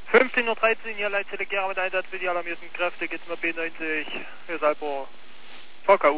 15:13 Uhr, hier Leitzelle Gera mit Einsatz für die alarmierten Kräfte, geht's mit B90, hier ist Alpro, VKU.